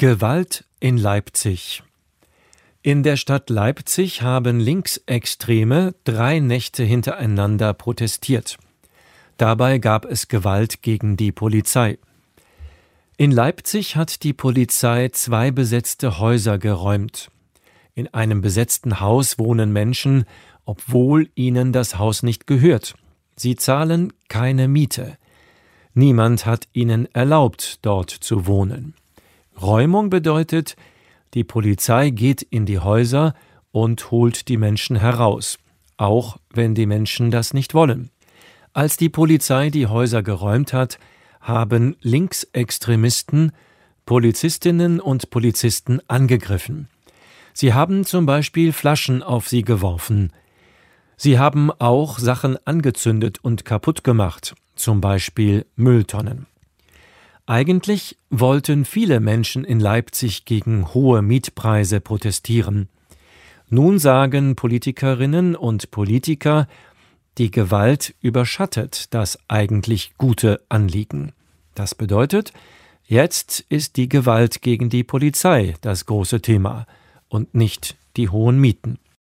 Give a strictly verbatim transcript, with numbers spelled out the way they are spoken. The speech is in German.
Gewalt in Leipzig. In der Stadt Leipzig haben Linksextreme drei Nächte hintereinander protestiert. Dabei gab es Gewalt gegen die Polizei. In Leipzig hat die Polizei zwei besetzte Häuser geräumt. In einem besetzten Haus wohnen Menschen, obwohl ihnen das Haus nicht gehört. Sie zahlen keine Miete. Niemand hat ihnen erlaubt, dort zu wohnen. Räumung bedeutet, die Polizei geht in die Häuser und holt die Menschen heraus, auch wenn die Menschen das nicht wollen. Als die Polizei die Häuser geräumt hat, haben Linksextremisten Polizistinnen und Polizisten angegriffen. Sie haben zum Beispiel Flaschen auf sie geworfen. Sie haben auch Sachen angezündet und kaputt gemacht, zum Beispiel Mülltonnen. Eigentlich wollten viele Menschen in Leipzig gegen hohe Mietpreise protestieren. Nun sagen Politikerinnen und Politiker, die Gewalt überschattet das eigentlich gute Anliegen. Das bedeutet, jetzt ist die Gewalt gegen die Polizei das große Thema und nicht die hohen Mieten.